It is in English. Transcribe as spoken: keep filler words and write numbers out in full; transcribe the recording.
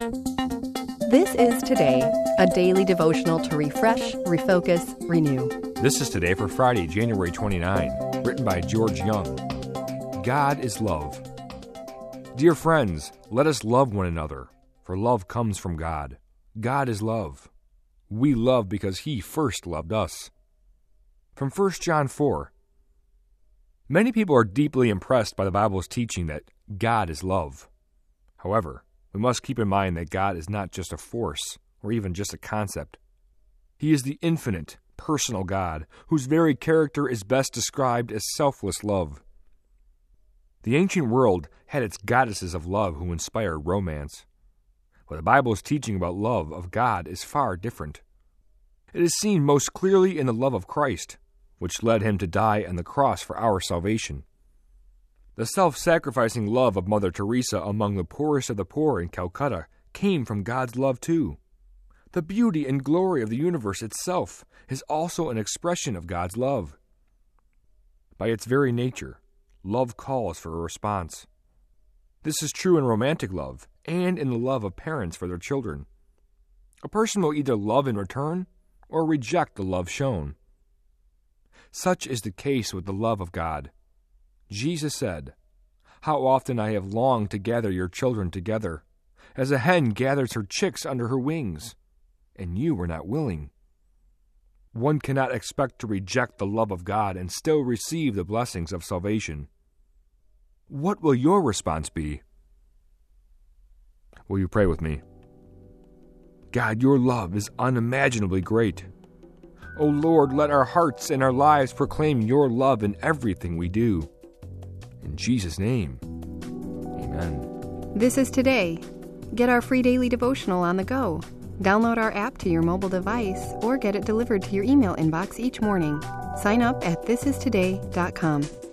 This is Today, a daily devotional to refresh, refocus, renew. This is Today for Friday, January twenty-ninth, written by George Young. God is love. Dear friends, let us love one another, for love comes from God. God is love. We love because He first loved us. From First John four. Many people are deeply impressed by the Bible's teaching that God is love. However, we must keep in mind that God is not just a force or even just a concept. He is the infinite, personal God, whose very character is best described as selfless love. The ancient world had its goddesses of love who inspired romance. But the Bible's teaching about love of God is far different. It is seen most clearly in the love of Christ, which led Him to die on the cross for our salvation. The self-sacrificing love of Mother Teresa among the poorest of the poor in Calcutta came from God's love too. The beauty and glory of the universe itself is also an expression of God's love. By its very nature, love calls for a response. This is true in romantic love and in the love of parents for their children. A person will either love in return or reject the love shown. Such is the case with the love of God. Jesus said, "How often I have longed to gather your children together, as a hen gathers her chicks under her wings, and you were not willing." One cannot expect to reject the love of God and still receive the blessings of salvation. What will your response be? Will you pray with me? God, your love is unimaginably great. O Lord, let our hearts and our lives proclaim your love in everything we do. In Jesus' name, amen. This is Today. Get our free daily devotional on the go. Download our app to your mobile device or get it delivered to your email inbox each morning. Sign up at this is today dot com.